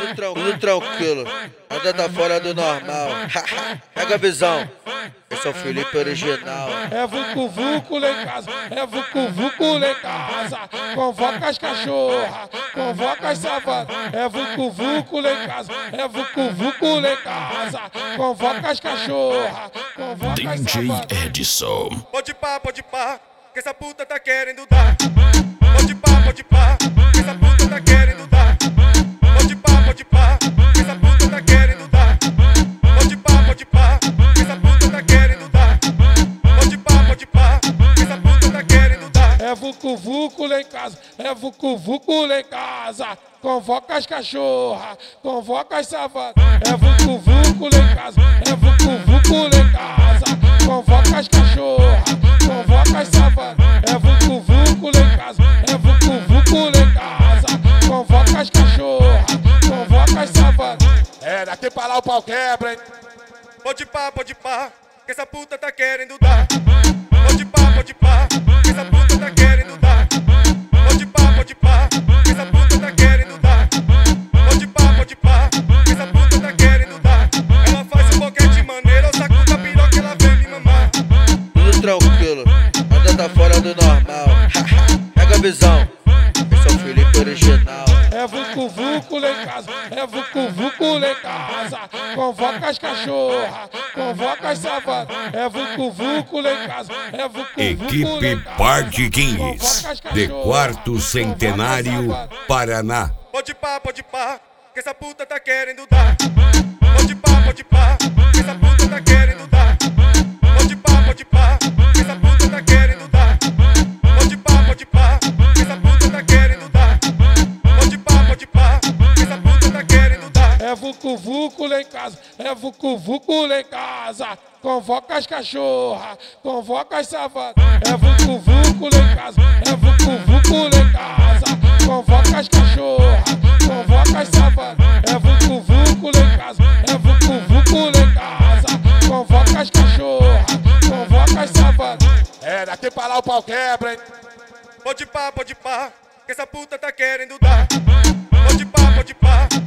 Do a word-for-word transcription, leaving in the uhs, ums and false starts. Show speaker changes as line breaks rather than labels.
Tudo tranquilo, tudo tranquilo. Nada tá fora do normal. Pega a visão. Esse é o Felipe original.
É vucu vucu lá em casa, é vucu vucu lá em casa. Convoca as cachorra, convoca as savanas. É vucu vucu lá em casa, é vucu vucu lá em casa. Convoca as cachorra, convoca as savanas.
D J Edson.
Pode pá, pode pá, que essa puta tá querendo dar. Pode pá, pode pá, que essa puta tá querendo dar. Pode pá, pode pá, que essa puta tá querendo dar. Pode pá, pode pá, que essa puta tá querendo dar. Pode pá, pode pá, que essa puta tá querendo dar.
É vucu vucu lá em casa, é vucu vucu lá em casa. Convoca as cachorra, convoca as savanas. É vucu vucu lá em casa, é vucu vucu lá em casa. Convoca as cachorra, convoca as savanas. É vucu vucu lá em casa, é vucu vucu lá em casa. Convoca as cachorra, convoca as savanas. É, daqui pra lá o pau quebra, hein?
Pode pá, pode pá, que essa puta tá querendo dar. Pode pá, pode pá, que essa puta tá querendo dar. Pode pá, pode pá, que essa puta tá querendo dar. Pode pá, pode pá, que essa puta tá querendo dar. Ela faz um boquete maneiro, o saco da piroca ela vem me mamar.
Tudo tranquilo. Nada tá fora do normal. Pega a visão. Esse é o Felipe original.
É vucu vucu lá em casa, é vucu vucu lá em casa. Convoca as cachorra, convoca as savanas. É vucu vucu lá em casa, é vucu vucu lá em
Equipe
casa.
Party Kings, de quarto centenário, Paraná.
Pode pá, pode pá, que essa puta tá querendo dar. Pode pá, pode pá, que essa puta tá querendo dar. Pode pá, pode pá, que essa puta tá querendo dar. Pode pá, pode pá, que essa puta tá querendo dar. Pode pá, pode pá, que essa puta tá querendo dar.
É vucu vucu lá em casa, é vucu vucu lá em casa. Convoca as cachorra, convoca as savanas. É vucu vucu lá em casa, é vucu vucu lá em casa. Convoca as cachorra, convoca as savanas. É vucu vucu lá em casa, é vucu vucu lá em casa. Convoca as cachorra, convoca as savanas. É, daqui pra lá o pau quebra, hein?
Pode pá, pode pá, que essa puta tá querendo dar. Pode pá, pode pá,